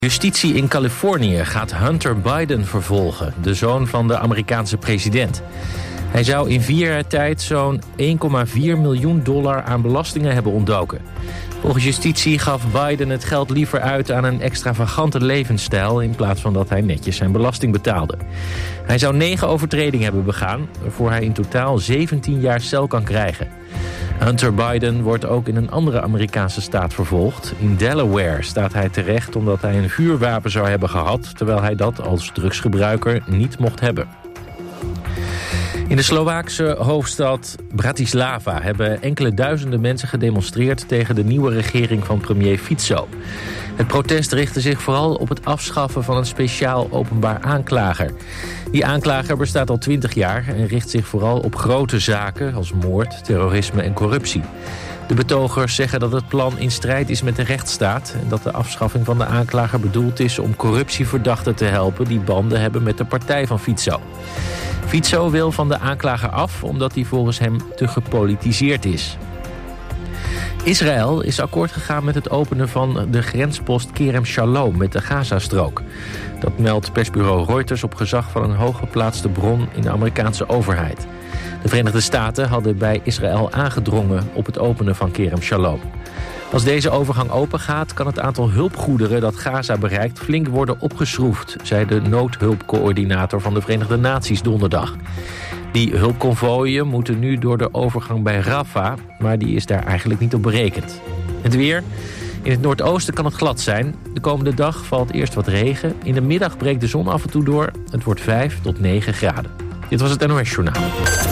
Justitie in Californië gaat Hunter Biden vervolgen, de zoon van de Amerikaanse president. Hij zou in 4 jaar tijd zo'n $1,4 miljoen aan belastingen hebben ontdoken. Volgens justitie gaf Biden het geld liever uit aan een extravagante levensstijl in plaats van dat hij netjes zijn belasting betaalde. Hij zou 9 overtredingen hebben begaan, waarvoor hij in totaal 17 jaar cel kan krijgen. Hunter Biden wordt ook in een andere Amerikaanse staat vervolgd. In Delaware staat hij terecht omdat hij een vuurwapen zou hebben gehad, terwijl hij dat als drugsgebruiker niet mocht hebben. In de Slovaakse hoofdstad Bratislava hebben enkele duizenden mensen gedemonstreerd tegen de nieuwe regering van premier Fico. Het protest richtte zich vooral op het afschaffen van een speciaal openbaar aanklager. Die aanklager bestaat al 20 jaar en richt zich vooral op grote zaken als moord, terrorisme en corruptie. De betogers zeggen dat het plan in strijd is met de rechtsstaat en dat de afschaffing van de aanklager bedoeld is om corruptieverdachten te helpen die banden hebben met de partij van Fico. Fico wil van de aanklager af omdat hij volgens hem te gepolitiseerd is. Israël is akkoord gegaan met het openen van de grenspost Kerem Shalom met de Gazastrook. Dat meldt persbureau Reuters op gezag van een hooggeplaatste bron in de Amerikaanse overheid. De Verenigde Staten hadden bij Israël aangedrongen op het openen van Kerem Shalom. Als deze overgang opengaat, kan het aantal hulpgoederen dat Gaza bereikt flink worden opgeschroefd, zei de noodhulpcoördinator van de Verenigde Naties donderdag. Die hulpconvooien moeten nu door de overgang bij Rafah, maar die is daar eigenlijk niet op berekend. Het weer. In het noordoosten kan het glad zijn. De komende dag valt eerst wat regen. In de middag breekt de zon af en toe door. Het wordt 5 tot 9 graden. Dit was het NOS Journaal.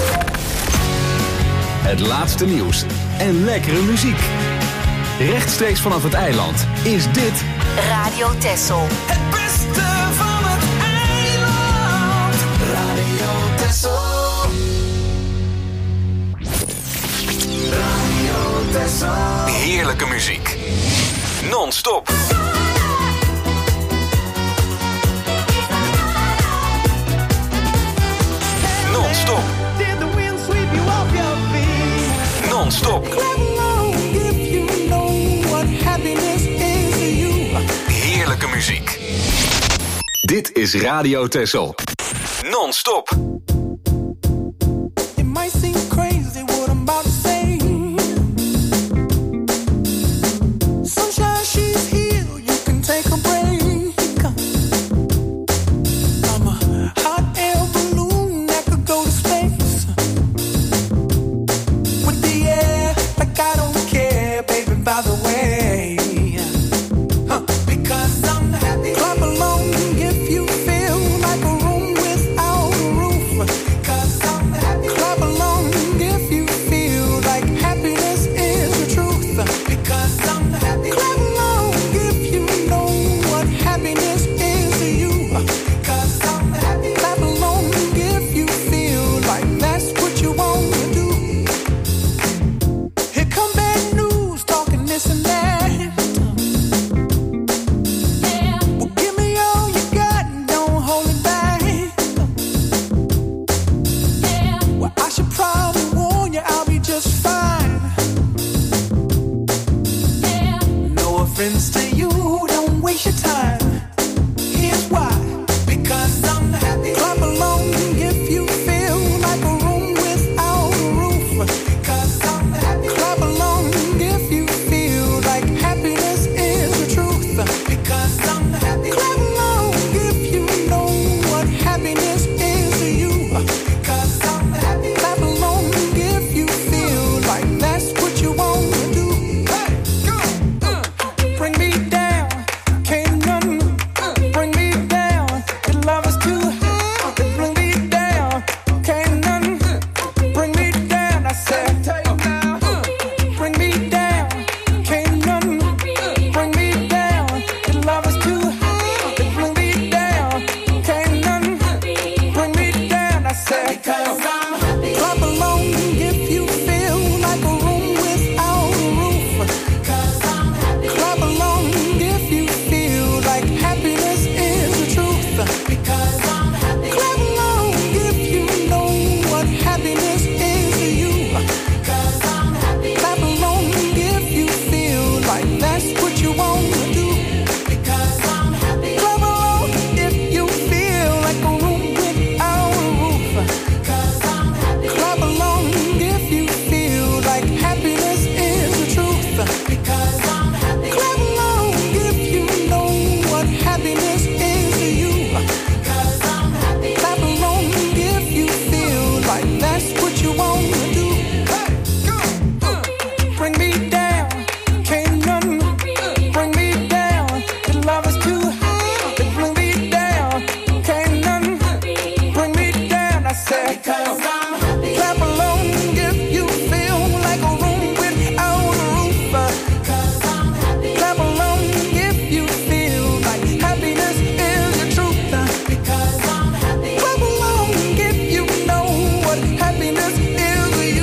Het laatste nieuws en lekkere muziek. Rechtstreeks vanaf het eiland is dit Radio Texel. Het beste van het eiland. Radio Texel. Radio Texel. heerlijke muziek. Non-stop. Non-stop. Non-stop. Heerlijke muziek. Dit is Radio Texel. Non-stop. It might seem crazy what I'm about to say. Sunshine, she's here, you can take a break. I'm a hot air balloon that could go to space. With the air, like I don't care, baby, by the way. Because I'm happy. Clap along if you feel like a room without a roof. Because I'm happy. Clap along if you feel like happiness is the truth. Because I'm happy. Clap along if you know what happiness is to you. Because I'm happy. Clap along if you feel like that's what you want to do. Here come bad news, talking this and that. Well, give me all you got and don't hold it back. Well, I should probably warn you, I'll be just fine. No offense to you, don't waste your time. Here's why. Because I'm happy. Clap along if you feel like a room without a roof. Because I'm happy. Clap along if you feel like happiness is the truth. Because I'm happy. Clap along if you know what happiness is to you. Because I'm happy. Clap along if you feel like that's what you want to do. Hey, go. Bring me down, can't none bring me down. Your love is too high. Bring me down, can't none bring me down. I said, bring me down, can't none bring me down. Your love is too high. Bring me down, can't none bring me down. I said, because I'm happy. Clap along if you feel like a room without a roof. Because I'm happy. Clap along if you feel like happiness is the truth. Because I'm happy. Clap along if you know what happiness is to you. Because I'm happy. Clap along if you feel like that's what you want to do. Because I'm happy. because I'm happy. Clap along if you feel like a room without a roof. Because I'm happy. Clap along if you feel like happiness is the truth. Because I'm happy. Clap along if you know what happiness is to you.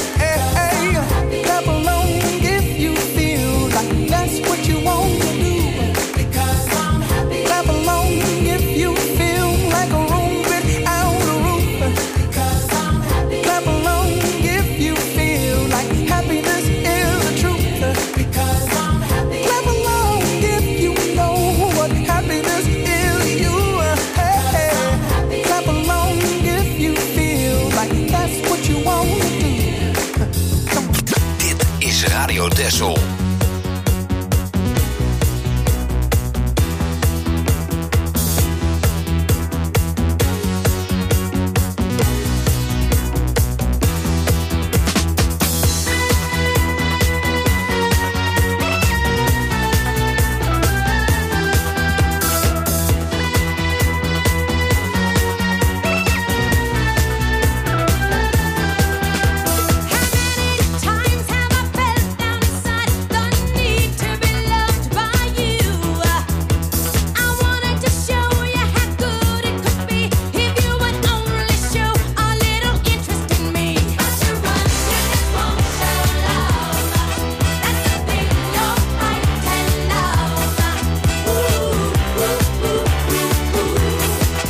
Clap along if you feel like that's what you want to do. Because I'm happy. Clap along if you feel like a room without a roof. Because I'm happy. Clap along if you feel like happiness is the truth. Because I'm happy. Clap along if you know what happiness is to you. Clap along if you feel like that's what you want to do. Dit is Radio Texel. Times have I felt down inside the need to be loved by you. I wanted to show you how good it could be if you would only show a little interest in me. But you run, you just won't show love. That's the thing you're frightened of. Ooh, ooh, ooh, ooh, ooh, ooh, ooh, ooh.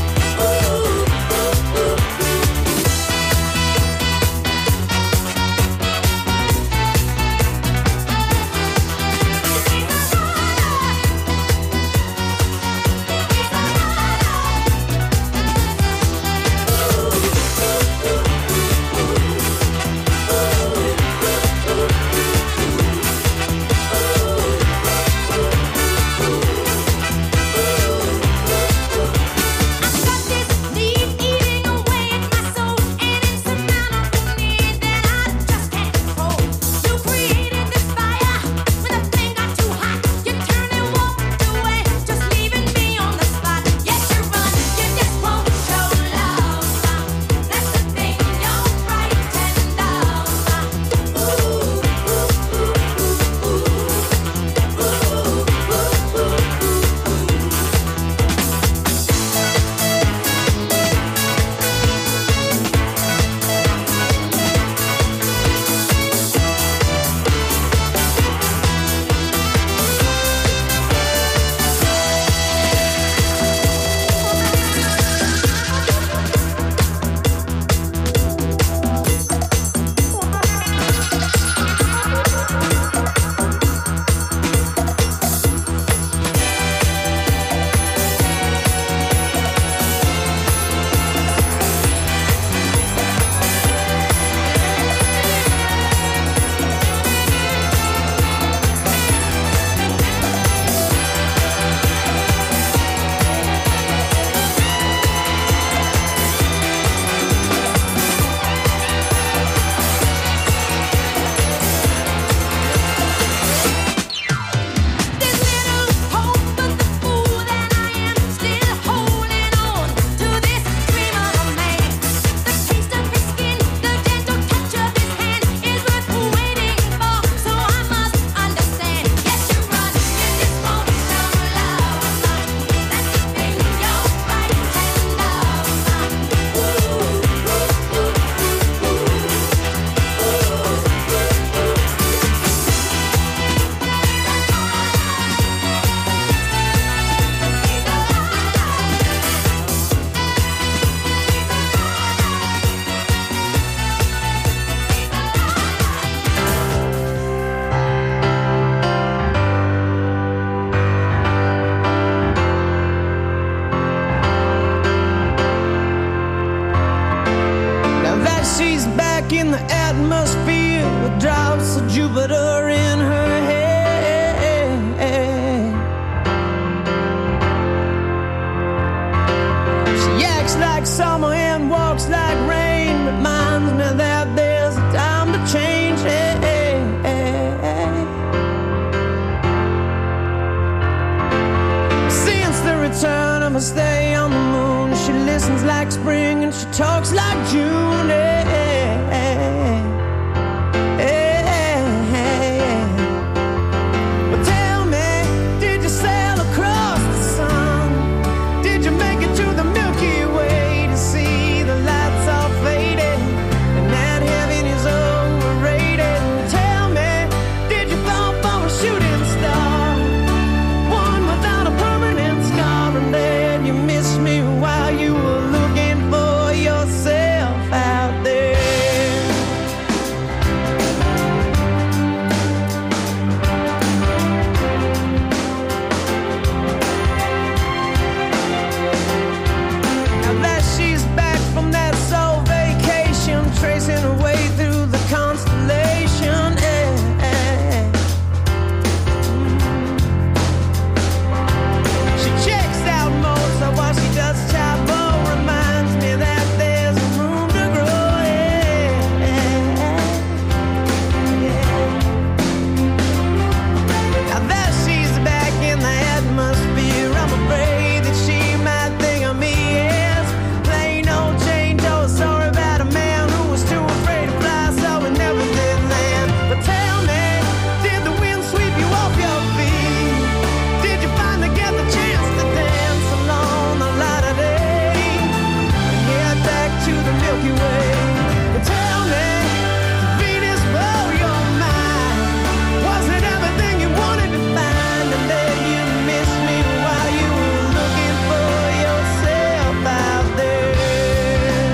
I've got this need eating away at my soul, an insurmountable need that I just can't control. You created this fire when the flame got too hot. You turned and walked away, just leaving me on the spot. Yes, you run, you just won't show love. That's the thing you're frightened of. Ooh, ooh, ooh, ooh, ooh, ooh, ooh, ooh, ooh. There's little hope, but the fool that I am, still holding on to this dream of a man. The taste of his skin, the gentle touch of his hand is worth waiting for, so I must understand. Yes, you run, you just won't show love. That's the thing you're frightened of. Ooh, ooh, ooh, ooh, ooh. Now that she's back in the atmosphere with drops of Jupiter in her head, she acts like summer and walks like rain. Reminds me that there's a time to change. Since the return of her stay on the moon, she listens glistens like spring and she talks like June. But tell me, did you sail across the sun? Did you make it to the Milky Way to see the lights all faded and that heaven is overrated? Tell me, did you fall for a shooting star, one without a permanent scar, and then you missed me while you were looking for yourself out there? Now that she's back from that soul vacation, tracing her way through the constellation. She checks out Mozart while she does Chavo. Reminds me that there's room to grow. Now that she's back in the atmosphere, I'm afraid that she might think of me as plain old Jane Doe. Sorry about a man who was too afraid to fly, so we never did land. But tell me, did the wind sweep you off your feet? Did you finally get the chance to dance along the light of day and head back to the Milky Way? But tell me, did Venus blow your mind? Was it everything you wanted to find? And then you missed me while you were looking for yourself out there.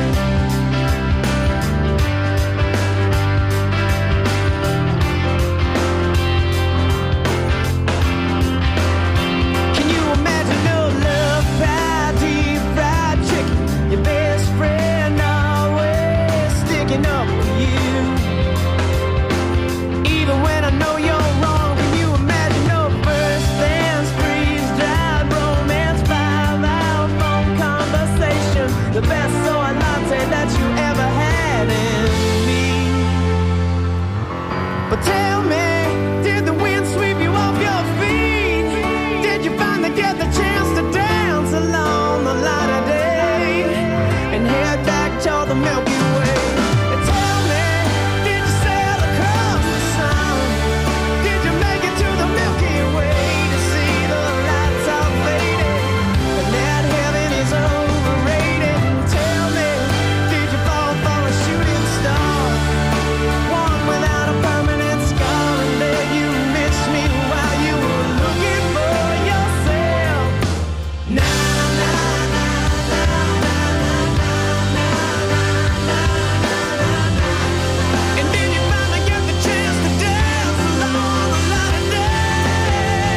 Can you imagine your love fried, deep fried chicken? Your best friend always sticking up for you, even when I know you're wrong. Can you imagine no first dance, freeze dried romance, 5-hour phone conversation, the best soy latte that you ever had in me? But tell me, did the wind sweep you off your feet? Did you finally get the chance to dance along the light of day and head back to the Milky Way? And tell me, did you sail across the sun? Did you make it to the Milky Way to see the lights all faded and that heaven is overrated? Tell me, did you fall for a shooting star, one without a permanent scar, and then you missed me while you were looking for yourself? Na na na na na na na na na. And then you finally get the chance to dance along the light of day.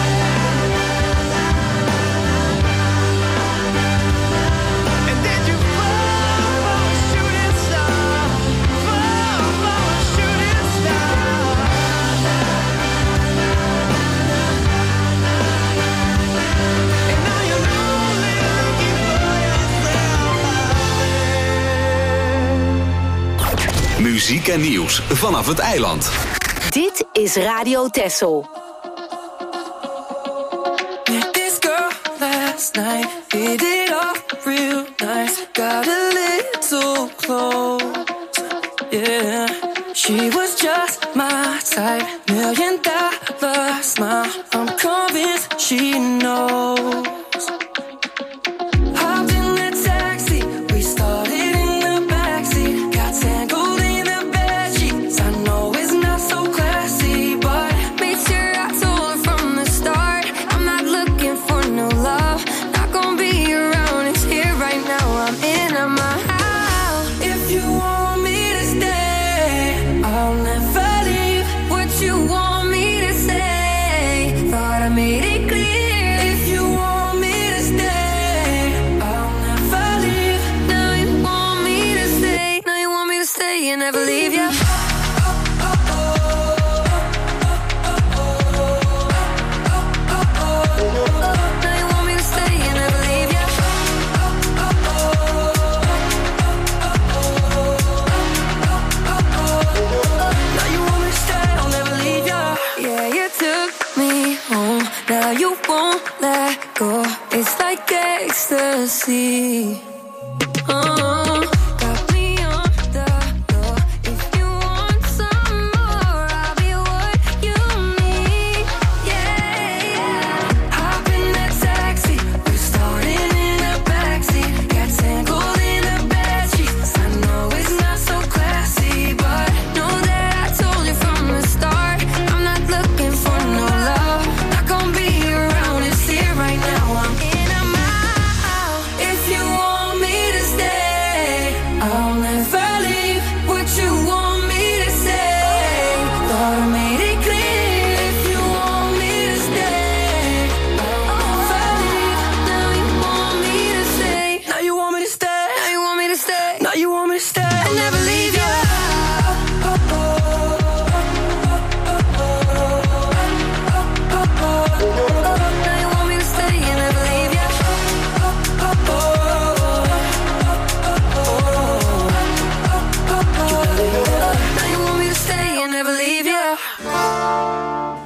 And then you fall for a shooting star, fall for a shooting star. And now you're only looking for yourself out there. Muziek en nieuws vanaf het eiland. Dit is Radio Texel. Met this girl last night, hit it off real nice, got a little close, yeah. She was just my type, $1 million smile, I'm convinced she knows. Hopped in the taxi, we started in the backseat, got tangled in the bedsheets. I know it's not so classy, but made sure I told her from the start, I'm not looking for no love, not gonna be around, it's here right now, I'm in my house. If you want me to stay, I'll never leave. What you want me to say, thought I made it clear. If you want me to stay, I'll never leave. Now you want me to stay, now you want me to stay and never leave ya. Now you want me to stay and never leave ya. Now you want me to stay, I'll never leave ya. Yeah, you took me home, now you won't let go. It's like ecstasy. Got me on the floor. If you want some more, I'll be what you need. Yeah. Hop in that taxi, we're starting in the backseat. Got tangled in the bedsheets. I know it's not so classy, but know that I told you from the start. I'm not looking for no love. Not gonna be around, it's here right now. I'm in, I'm out. If you want me to stay, I'll never leave. What you want me to say? Thought I made it clear. If you want me to stay, I'll never leave. Now you want me to stay. Now you want me to stay. Now you want me to stay. Now you want me to stay. I'll never leave you. Now you want me to stay and never leave you. Now you want me to stay and never leave you.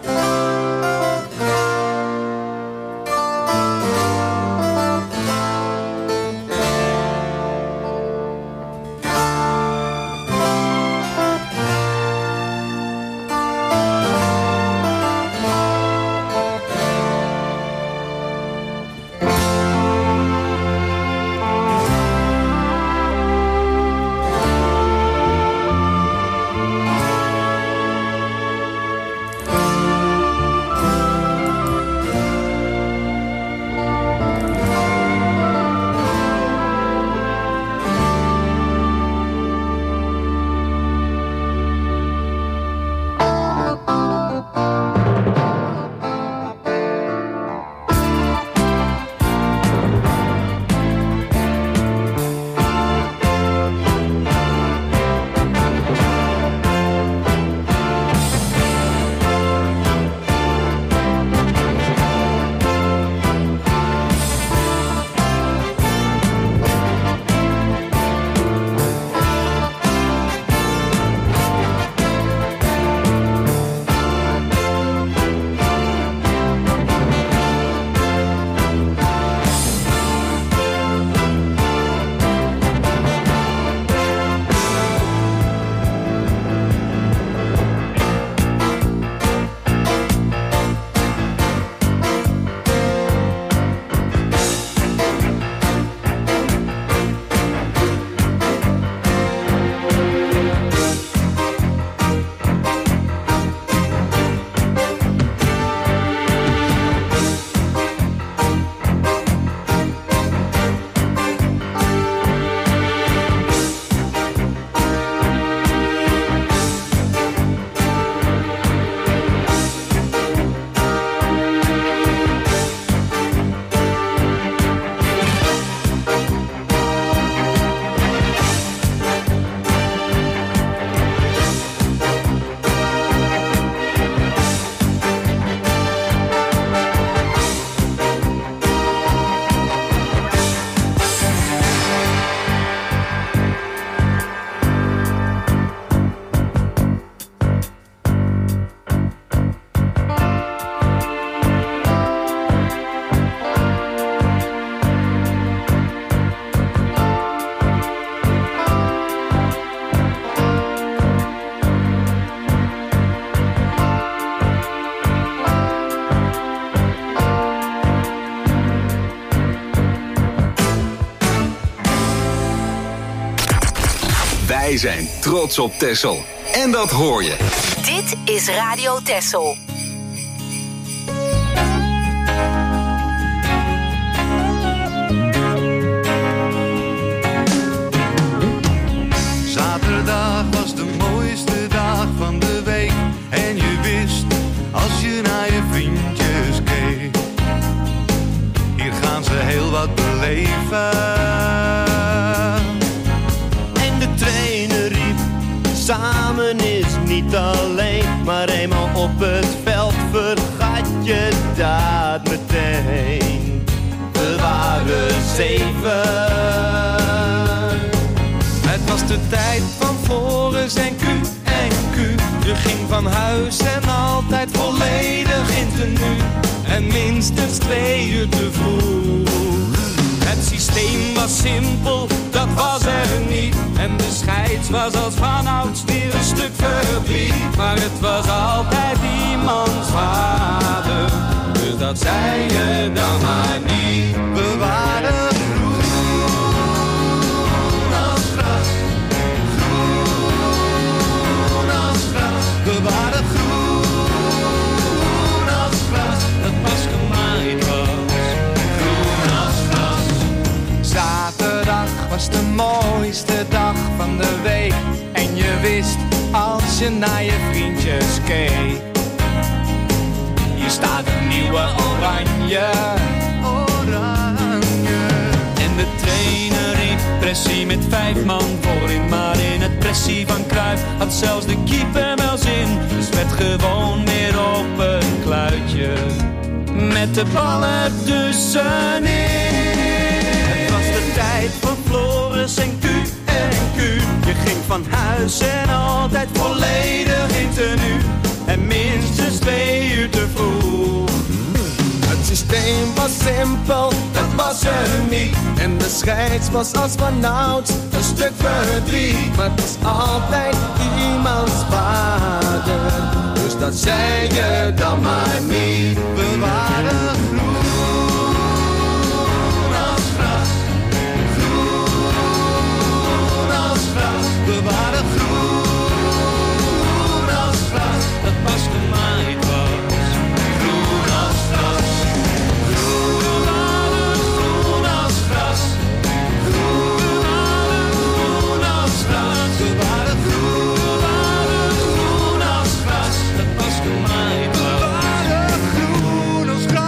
Wij zijn trots op Texel. En dat hoor je. Dit is Radio Texel. Zaterdag was de mooiste dag van de week. En je wist, als je naar je vriendjes keek, hier gaan ze heel wat beleven. En de trainer riep, samen is niet alleen. Maar eenmaal op het veld vergat je dat meteen. We waren 7. Het was de tijd van Floris en Q en Q. Je ging van huis en altijd volledig in tenue. En minstens 2 uur te vroeg. Het systeem was simpel, Alles was als vanouds weer een stuk verdriet. Maar het was altijd iemands vader. Dus dat zei je dan maar niet. We waren groen als gras. Groen als gras. We waren groen als gras. Dat pas gemaaid was. Groen als gras. Zaterdag was de mooiste dag van de week. En je wist als je naar je vriendjes keek. Hier staat een nieuwe oranje. oranje. En de trainer riep pressie met 5 man voorin. Maar in het pressie van Cruijff had zelfs de keeper wel zin. Dus werd gewoon weer op een kluitje. Met de bal ertussenin. Het was de tijd van Floris en Q en Q. Je ging van huis en altijd volledig in tenue. En minstens 2 uur te vroeg. Het systeem was simpel, dat was er niet. En de scheids was als vanouds een stuk verdriet. Maar het was altijd iemands vader. Dus dat zei je dan maar niet. We waren groen als gras. Groen als gras. We waren groen als gras. Dat pas gemaaid was. Groen als gras. Groen als gras. Groen als gras. We waren groen als gras. Dat pas gemaaid was. Groen als gras.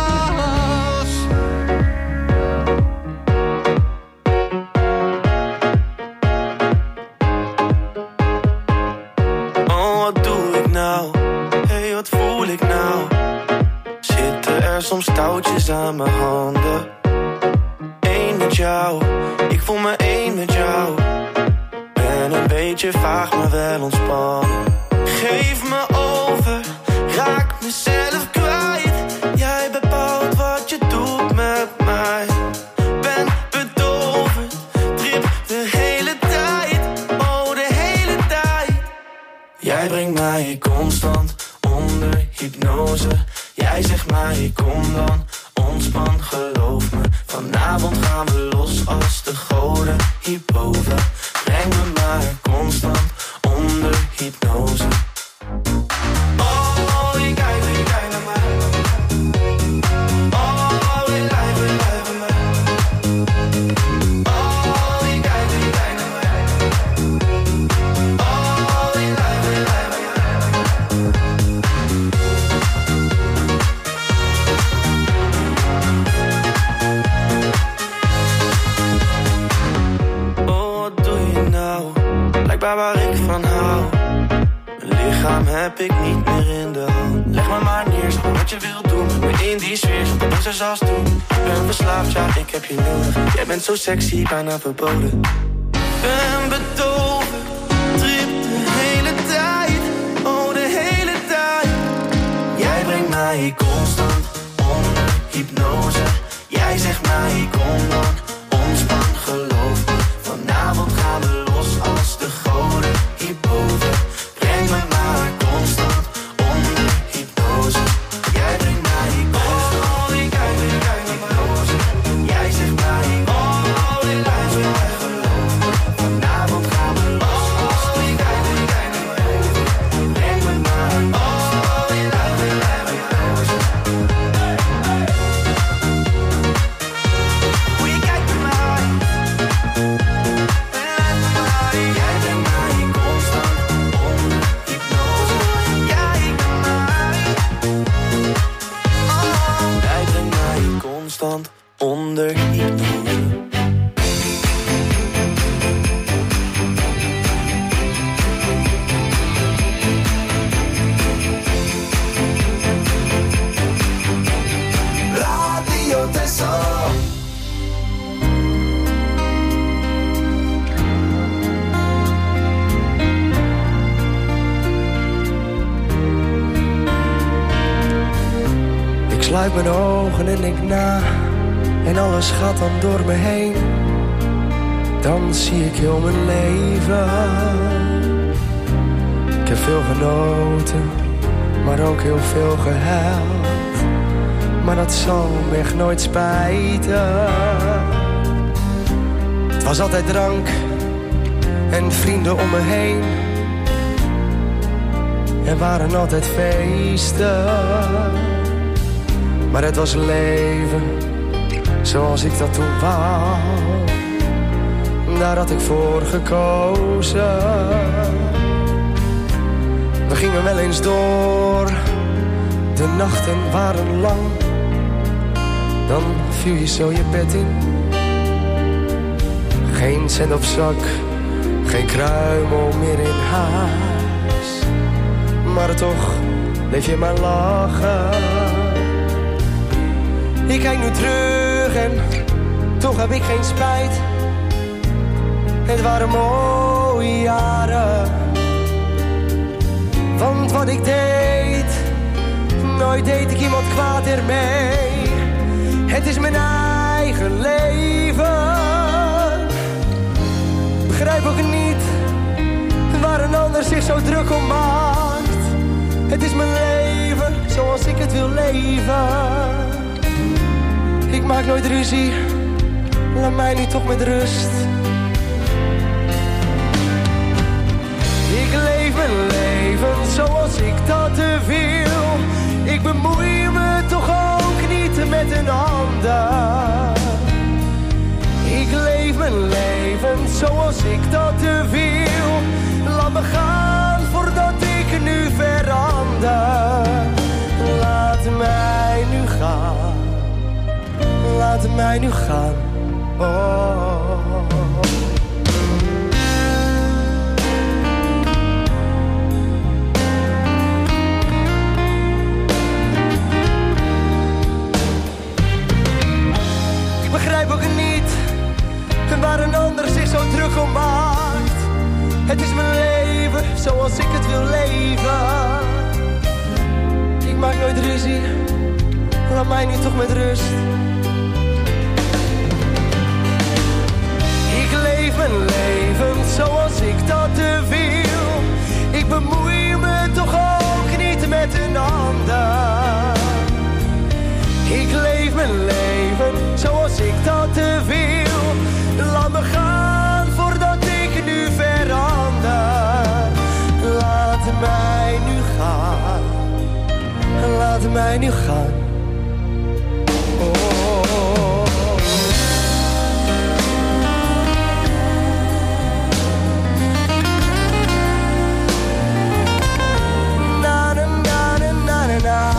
Oh, wat doe ik nou? Hey, wat voel ik nou? Zitten er soms touwtjes aan mijn handen? Eén met jou, ik voel me één met jou. Ben een beetje vaag, maar wel ontspannen. Geef me over, raak mezelf kwijt. Jij bepaalt wat je doet met mij. Ben bedoverd, trip de hele tijd. Oh, de hele tijd. Jij brengt mij constant onder hypnose. Jij zegt mij, kom dan, ontspan, geloof me. Vanavond gaan we los als de goden hierboven. Breng me maar constant onder hypnose. Oh, je kijkt naar mij. Oh, je lijf bij mij. Oh, je kijkt naar mij. Oh, je lijf bij mij. Oh, wat doe je nou? Blijkbaar waar ik van hou. Mijn lichaam heb ik niet meer in de hand. Leg me maar neer, zeg wat je wilt doen. Met me in die sfeer, zo dat is zoals doen. Ik ben verslaafd, ja, ik heb je nodig. Jij bent zo sexy, bijna verboden. Ben bedoverd, trip de hele tijd. Oh, de hele tijd. Jij brengt mij constant onder hypnose. Jij zegt mij, kom dan, ontspan, geloof me. Vanavond gaan we los als de goden hierboven. Breng me maar constant onder hypnose. Jij brengt mij constant. Oh, je kijkt naar hypnose. Jij zegt mij, oh, je lijf bij mij, geloof me. Vanavond gaan we los als de goden hierboven. Breng me maar, oh, je lijf bij mij, hypnose. Hoe je kijkt naar mij. Jij brengt mij constant onder hypnose. Jij brengt mij constant onder hypnose. Radio Tessel. Ik sluit mijn ogen en denk na. En alles gaat dan door me heen. dan zie ik heel mijn leven. Ik heb veel genoten, maar ook heel veel gehuild. Maar dat zal me echt nooit spijten. Het was altijd drank en vrienden om me heen. Er waren altijd feesten. Maar het was leven zoals ik dat toen wou. Daar had ik voor gekozen. We gingen wel eens door. De nachten waren lang. Dan viel je zo je bed in. Geen cent op zak, geen kruimel meer in huis. Maar toch bleef je maar lachen. Ik kijk nu terug en toch heb ik geen spijt. Het waren mooie jaren. Want wat ik deed, nooit deed ik iemand kwaad ermee. Het is mijn eigen leven. Begrijp ook niet waar een ander zich zo druk om maakt. Het is mijn leven zoals ik het wil leven. Ik maak nooit ruzie, laat mij nu toch met rust. Ik leef mijn leven zoals ik dat wil. Ik bemoei me toch ook niet met een ander. Ik leef mijn leven zoals ik dat wil. Laat me gaan voordat ik nu verander. Laat mij nu gaan. Laat mij nu gaan. Oh. Ik begrijp ook niet waar een ander zich zo druk om maakt. Het is mijn leven zoals ik het wil leven. Ik maak nooit ruzie, laat mij nu toch met rust. Ik leef mijn leven zoals ik dat wil. Ik bemoei me toch ook niet met een ander. Ik leef mijn leven zoals ik dat wil. Laat me gaan voordat ik nu verander. Laat mij nu gaan. Laat mij nu gaan. Oh. Na na na na na na.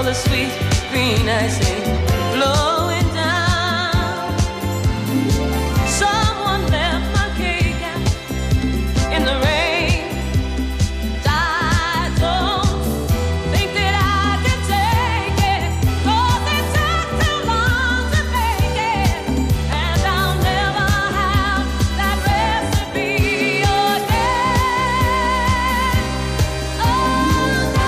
all the sweet green icing flowing down. Someone left my cake out in the rain. I don't think that I can take it, 'cause it took too long to make it, and I'll never have that recipe again. Oh no.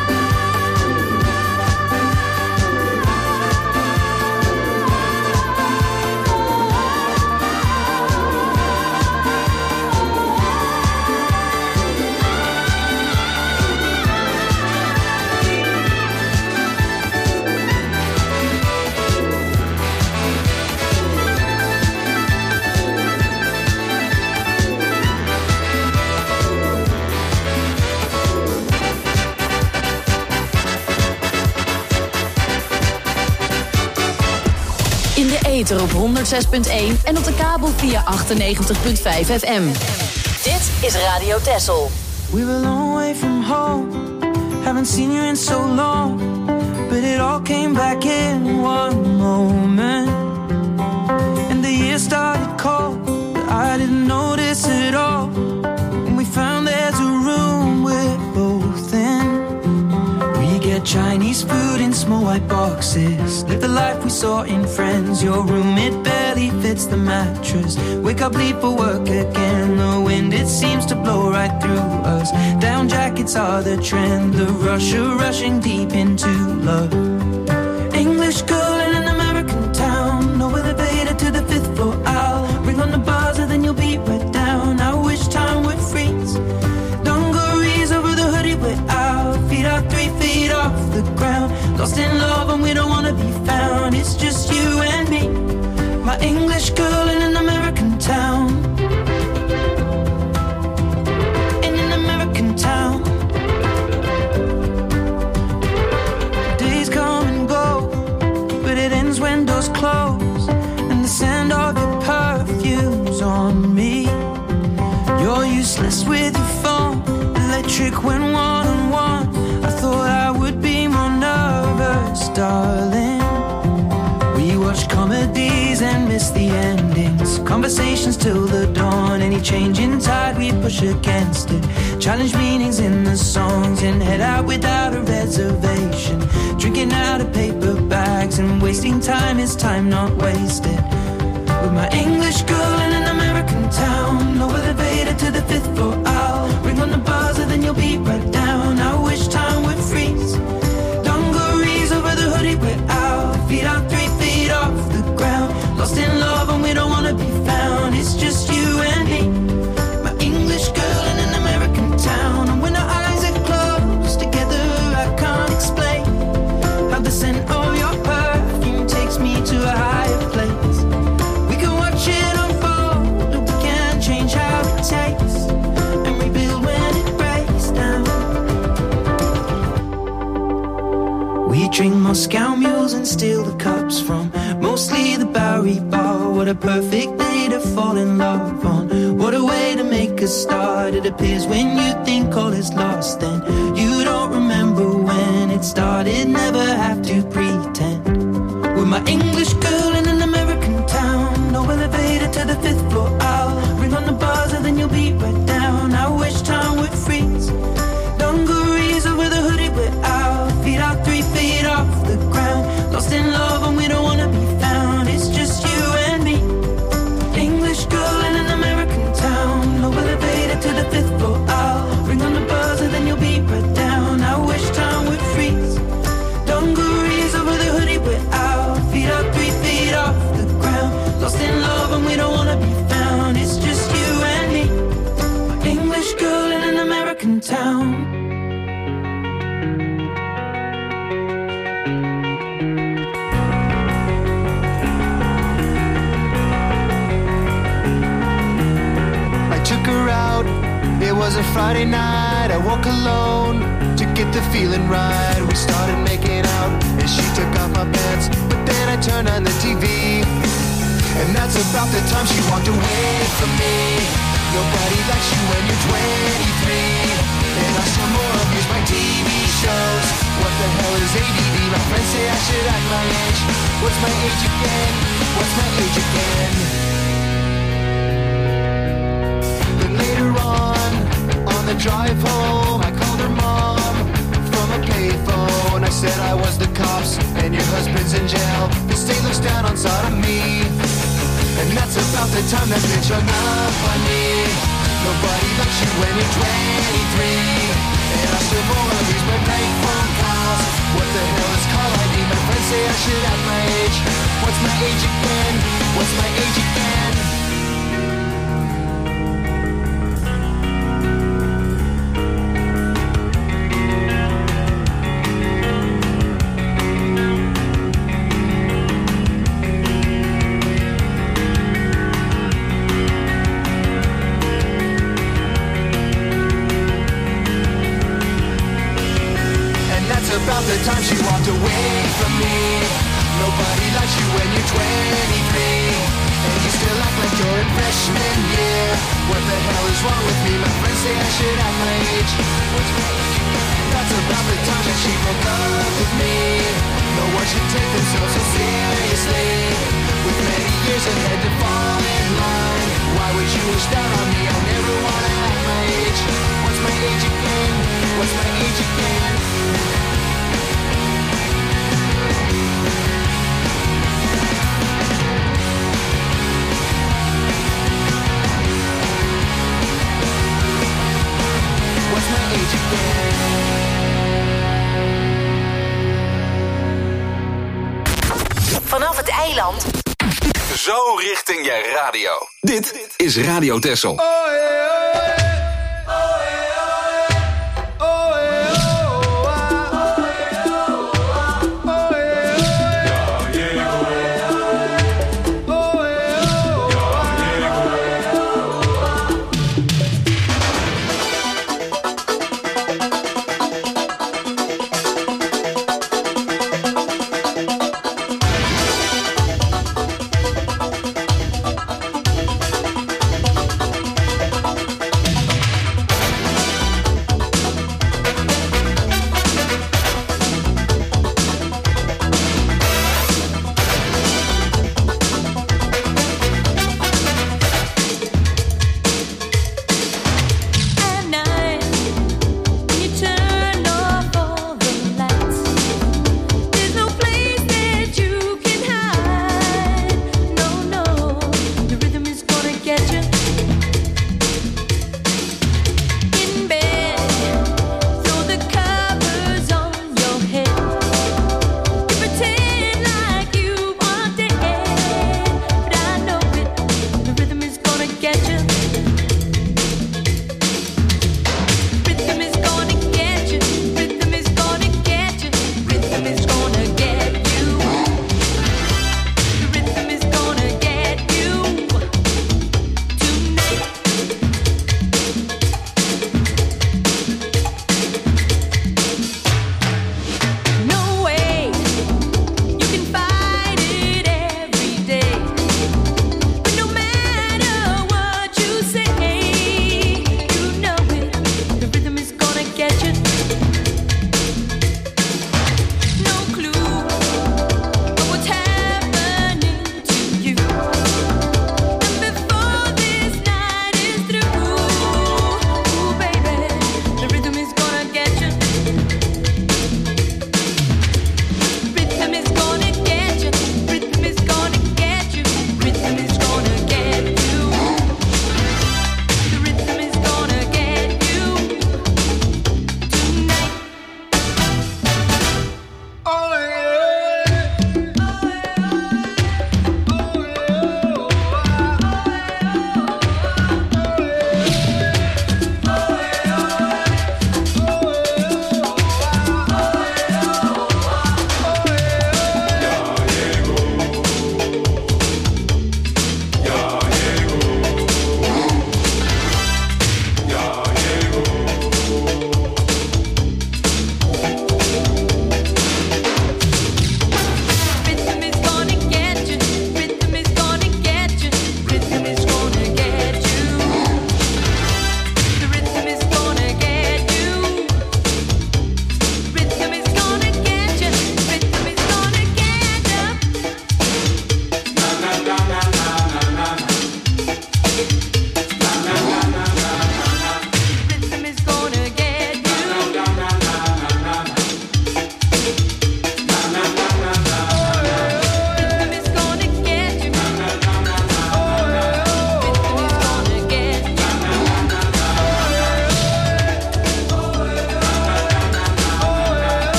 In de ether op 106.1 en op de kabel via 98.5 FM. Dit is Radio Texel. We were a long way from home, haven't seen you in so long, but it all came back in one moment. And the year started cold, but I didn't notice it all. When we found there's a room we're both in. We get Chinese food in small white boxes, live the life we saw in Friends. Your room, it barely fits the mattress. Wake up, leave for work again. The wind, it seems to blow right through us. Down jackets are the trend, the rushing deep into love. English girl in an American town, no elevator to the 5th floor. I'll ring on the buzzer, then you'll be right down. I wish time would freeze. Dungarees over the hoodie, we're out. Feet are 3 feet off the ground. Lost in love and we don't wanna be found. It's just you and me, my English girl in an American town. In an American town. Days come and go, but it ends when doors close, and the scent of your perfume's on me. You're useless with your phone, electric when one-on-one. I thought I would be more nervous, darling. We watch comedies and miss the endings, conversations till the dawn. Any change in tide, we push against it. Challenge meanings in the songs and head out without a reservation. Drinking out of paper bags and wasting time is time not wasted. With my English girl in an American town, no elevator to the 5th floor. I'll ring on the buzzer, then you'll be right down. I wish time would freeze. Dungarees over the hoodie, we're out. Feet are 3 feet off the ground. Lost in love and we don't wanna be found. It's just you and me, my English girl in an American town. And when our eyes are closed together, I can't explain how the scent of your perfume takes me to a higher place. We can watch it unfold, or we can change how it tastes and rebuild when it breaks down. We drink Moscow mules and steal the cups from mostly the Bowery Bar. What a perfect day to fall in love on. What a way to make a start. It appears when you think all is lost, and you don't remember when it started. Never have to pretend. With my English girl in an American town, no elevator to the 5th floor. I'll ring on the buzzer, then you'll be right down. I wish time would freeze. Dungarees over the hoodie, we're out. Feet are 3 feet off the ground. Lost in love and we don't wanna be found. It's just you and me, English girl in an American town. No elevator to the 5th floor. I'll ring on the buzzer, then you'll be right down. I wish time would freeze. Dungarees over the hoodie, we're out. Feet are 3 feet off the ground. Lost in love and we don't wanna be found. It's just you and me, my English girl in an American town. It was a Friday night, I woke alone to get the feeling right. We started making out and she took off my pants, but then I turned on the TV, and that's about the time she walked away from me. Nobody likes you when you're 23, and I still more abuse my TV shows. What the hell is ADD? friends say I should act my age. What's my age again? What's my age again? Then later on the drive home, I called her mom from a payphone. I said I was the cops and your husband's in jail. The state looks down on sodomy, and that's about the time that bitch hung up on me. Nobody likes you when you're 23, and I still wanna use my bank phone calls. What the hell is call ID? My friends say I should act my age. What's my age again? What's my age again? About the time she walked away from me. Nobody likes you when you're 23, and you still act like you're in freshman year. What the hell is wrong with me? My friends say I should act my age. What's my age? That's about the time that she broke up with me. No one should take themselves so seriously, with many years ahead to fall in line. Why would you wish that on me? I never wanna act my age. What's my age again? What's my age again? What's my age again? Vanaf het eiland. Zo richting je radio. Dit is Radio Texel. Oh yeah, oh yeah.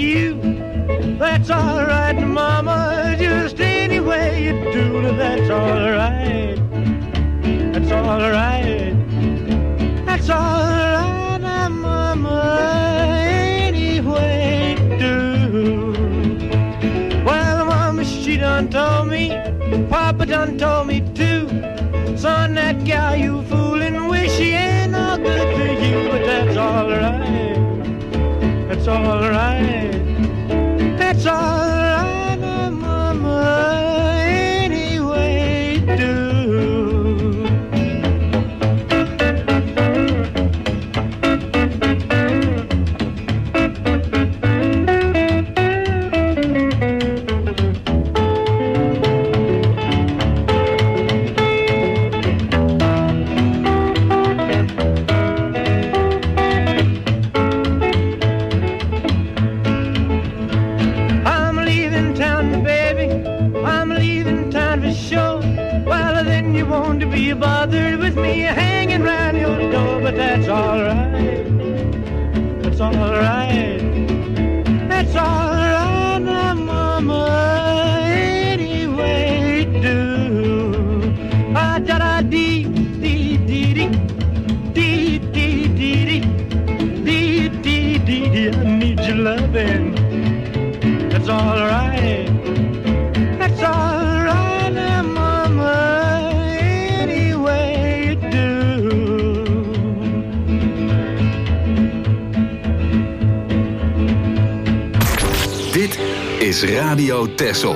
you. That's alright, Mama, just any way you do it, that's alright. That's alright. That's alright, Mama, any way you do. Well, Mama, she done told me, Papa done told me too. Son, that gal you fooling with, she ain't no good to you, but that's alright. That's alright. That's alright, Mama, any way you do. Be bothered with me hanging round your door, but that's alright. That's alright. That's alright, now, Mama, any way you do. Ah, da da dee dee dee dee dee dee dee dee dee dee dee. I need your loving. That's alright. That's alright, now, Mama. Dit is Radio Texel.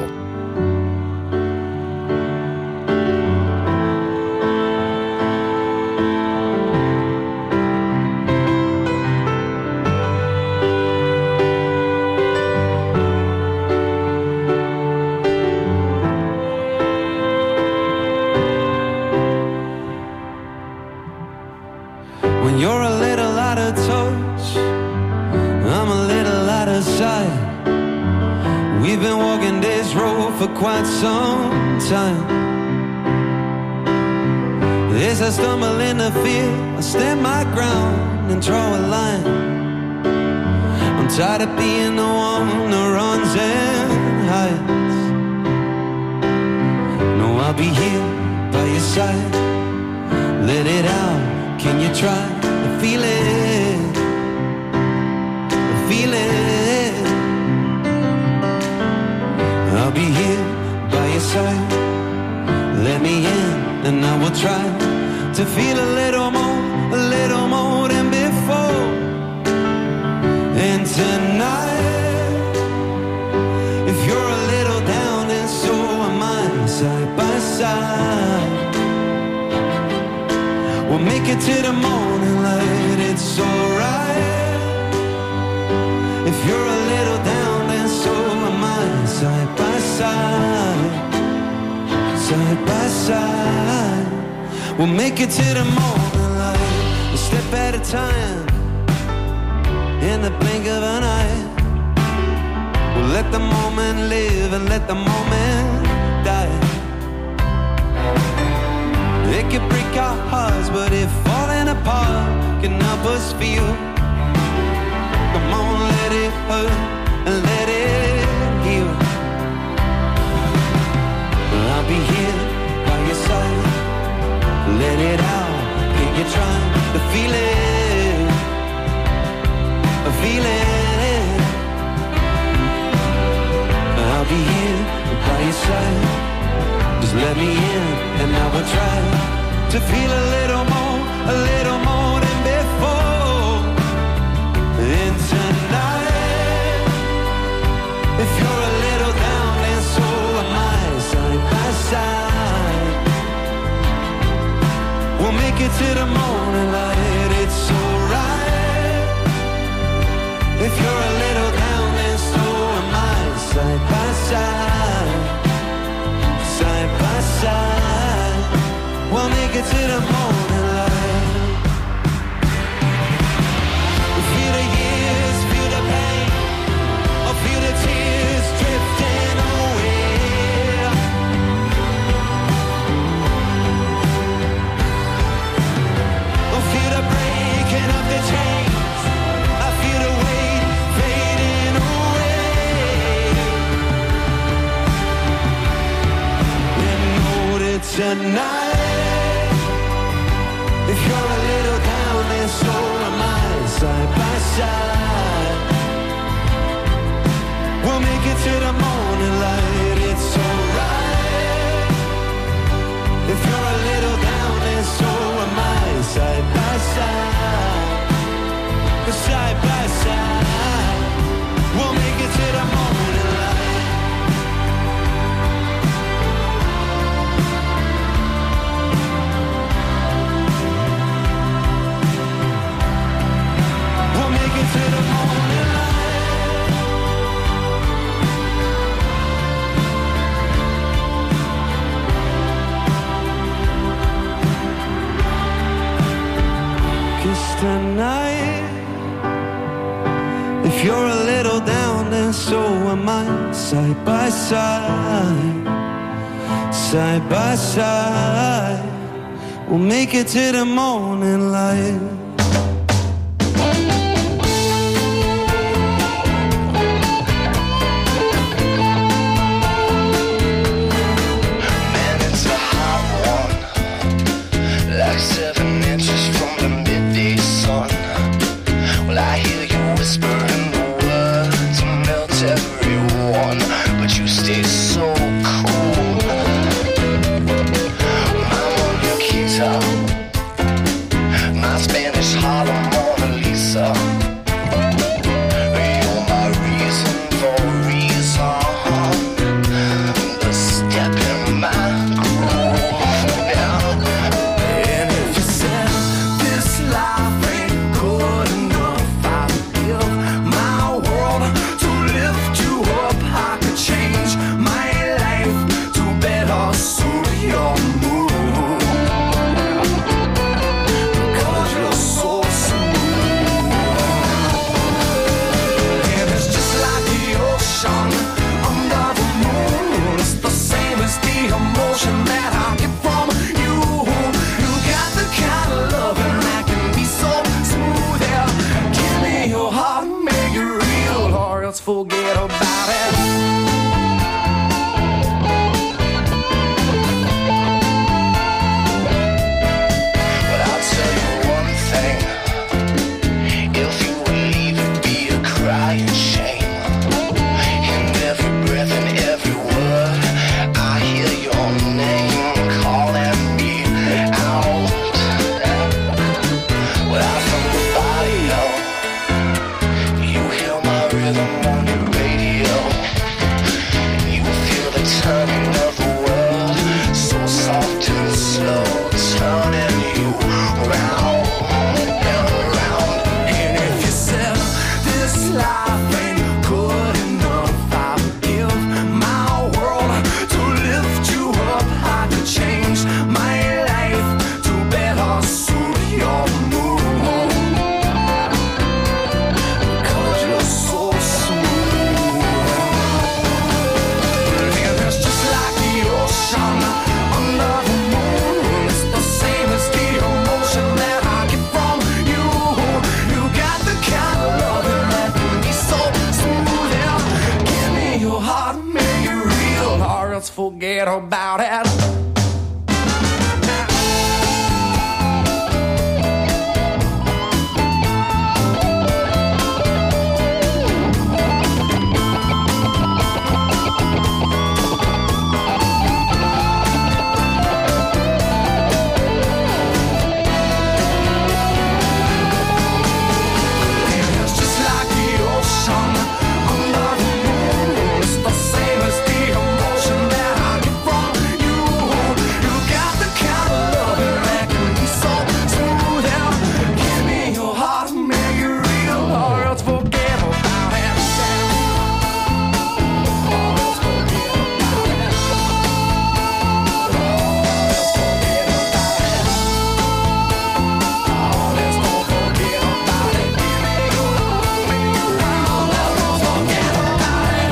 When you're a little out of touch, I'm a little out of sight. We've been walking this road for quite some time. As I stumble in the field, I stand my ground and draw a line. I'm tired of being the one that runs and hides. No, I'll be here by your side. Let it out, can you try to feel it? Feel it. I'll be here by your side. Let me in and I will try to feel a little more than before. And tonight, if you're a little down and so am I, side by side, we'll make it to the morning light. It's alright. If you're a little down and so am I, side by side, side by side, we'll make it to the morning light. A step at a time, in the blink of an eye. We'll let the moment live and let the moment die. It can break our hearts, but if falling apart can help us feel, come on, let it hurt and let it heal. I'll be here by your side. Let it out, can you try to feel it? Feel it. I'll be here by your side. Just let me in and I will try to feel a little more than before. And tonight, if you're a little down and so am I, side by side, we'll make it to the morning light. It's alright. If you're a little down and so am I, side by side, side by side, we'll make it to the morning light. Feel the years, feel the pain, or feel the tears drifting away. Or feel the breaking of the chains. I feel the weight fading away. tonight. If you're a little down, then so am I. Side by side, we'll make it to the morning light. It's alright. If you're a little down, then so am I. Side by side, side by side, we'll make it to the morning light. We'll make it to the morning light. Kiss tonight. If you're a little down, then so am I. Side by side, side by side, we'll make it to the morning light. Man, it's a hot one, like 7 inches from the midday sun. Well, I hear you whispering the words to melt everyone, but you stay so cool. I'm on your guitar, my Spanish Harlem Mona Lisa. You're my reason for reason, the step in my groove now. And if you said this life ain't good enough, I'd give my world to lift you up. I could change my life to better suit your mood, because you're so smooth. And it's just like the ocean under the moon. It's the same as the emotion that I get from you. You got the kind of loving that can be so smooth. Yeah, give me your heart and make it real, or else forget about it. But I'll tell you one thing, if you would leave, it'd be a crying shame. In every breath and every word, I hear your name calling me out. Well, I'm from the barrio, you hear my rhythm on your radio. You feel the turning of the world, so soft and slow, turning you round and round. And if you said this life ain't good enough, I'd give my world to lift you up. I could change my life to better suit your mood, because you're so smooth. And it's just like the ocean under the moon. It's the same as the emotion that I get from you. You got the kind of loving that can be so smooth. Yeah, give me your heart and make it real, or else forget about it. It's just like the ocean under the moon. It's the same as the emotion that I get from you. You got the kind of loving that can be so smooth. Yeah, give me your heart and make it real, or else forget about it. Or else forget about it. Or else don't forget about it. Give me your heart, make it real. Let's don't forget about it.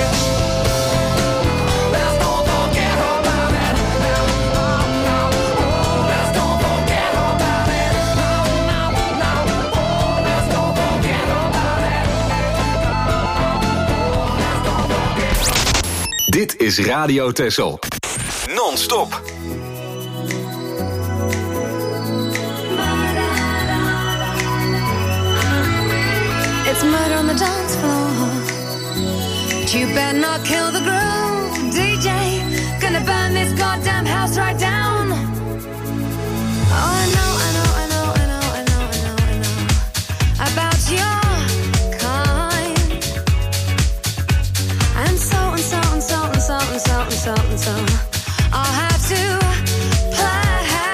Let's don't forget about it. Let's don't forget about it. Let's don't forget about it. Dit is Radio Texel. Non-stop. But you better not kill the groove, DJ. Gonna burn this goddamn house right down. Oh, I know about your kind. And so I'll have to play.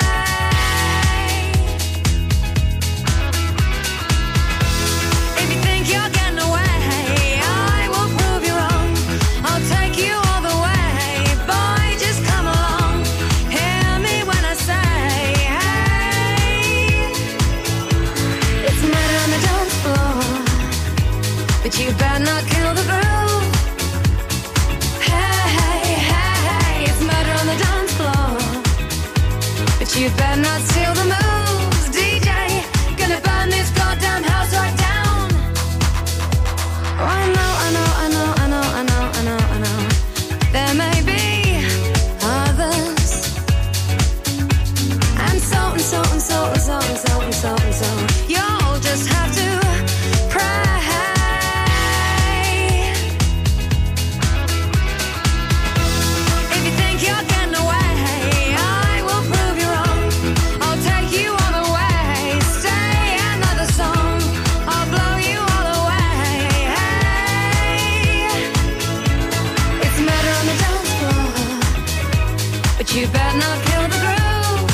If you think you're getting away, I will prove you wrong. I'll take you all the way. Boy, just come along. Hear me when I say, hey. It's murder on the dance floor, but you better not kill the groove. Hey, it's murder on the dance floor, but you better not steal the moves, DJ. Gonna burn this goddamn house right down. Oh, I know. There may be others, and so. You'll just have to pray. If you think you're getting away, I will prove you wrong. I'll take you all the way. Stay another song, I'll blow you all away. Hey, it's murder on the dance floor, but you better not kill the groove.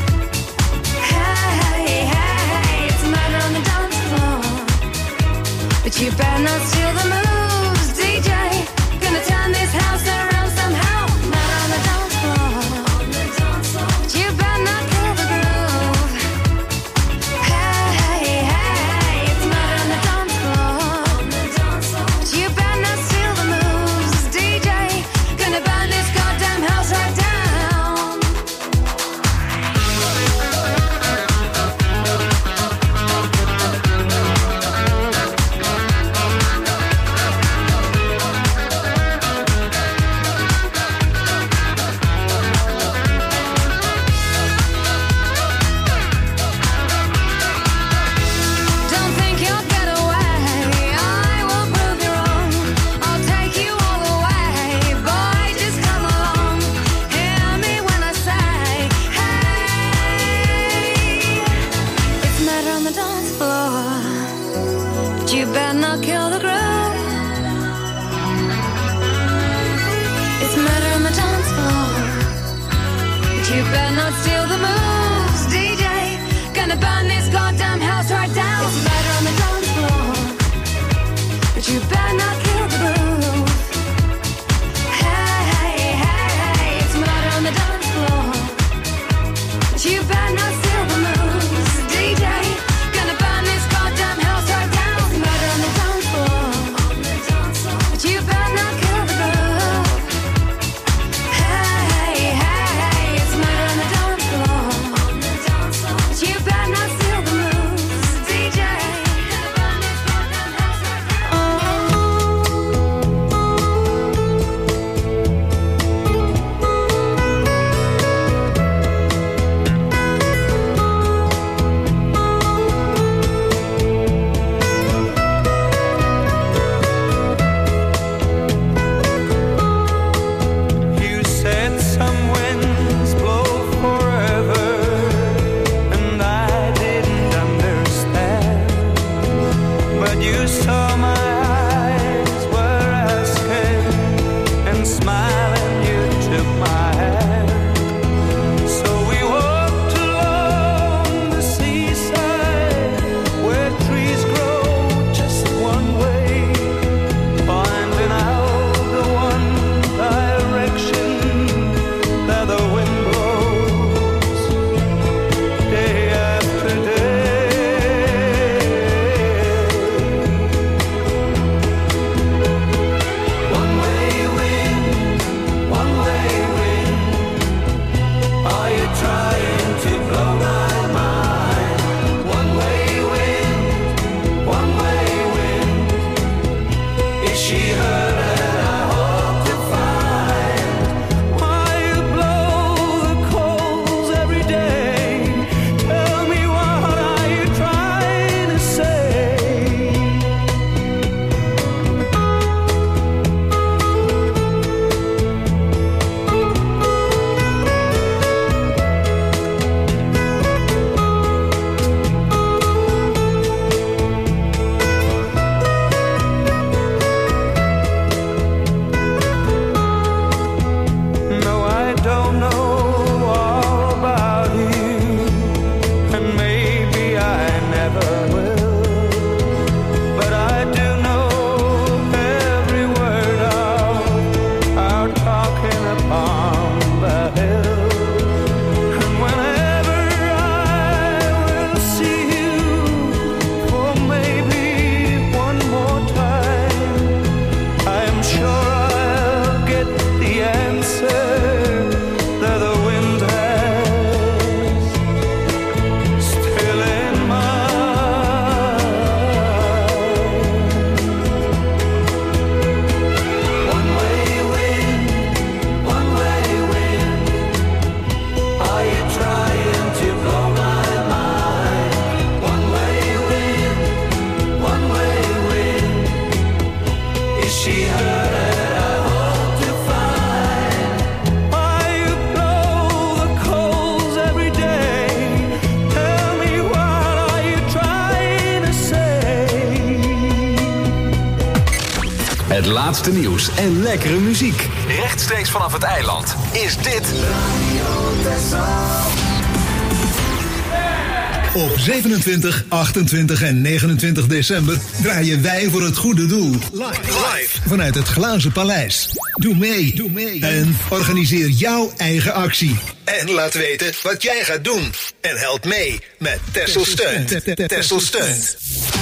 Hey, it's murder on the dance floor, but you better not steal the moves, DJ. Gonna turn this house around somehow. Murder on the dance floor, but you better not kill the groove. Hey, it's murder on the dance floor, but you better not steal the moves, DJ. Gonna burn this goddamn house right down. Don't think you'll get away, I will prove you wrong. I'll take you all the way. Boy, just come along. Hear me when I say, hey. It's murder on the dance floor, but you better not kill the groove. It's murder on the dance floor, but you better not steal the moves, DJ. Gonna burn this goddamn house right down. It's murder on the dance floor, but you better not kill the groove. Hey, it's murder on the dance floor, but you better not steal the moves, DJ. Gonna burn this goddamn house right down. It's murder on the dance floor, but you better not kill the groove. Hey, it's murder on the dance floor, don't know all about you, and maybe I never will, but I do know every word of our talking upon the hill. And whenever I will see you for maybe one more time, I am sure I'll get the answer that the wind has still in mind. One-way wind, one-way wind, are you trying to blow my mind? One-way wind, one-way wind, is she hurt? I hope to find. Why you blow the coals every day? Tell me, what are you trying to say? Het laatste nieuws en lekkere muziek. Rechtstreeks vanaf het eiland is dit Op 27, 28 en 29 december draaien wij voor het goede doel. Live vanuit het Glazen Paleis. Doe mee. En organiseer jouw eigen actie. En laat weten wat jij gaat doen. En help mee met Texel Steunt. Texel Steunt.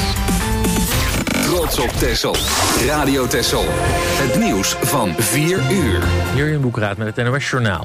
Trots op Texel. Radio Texel. Het nieuws van 4 uur. Hier in Boekraad met het NOS Journaal.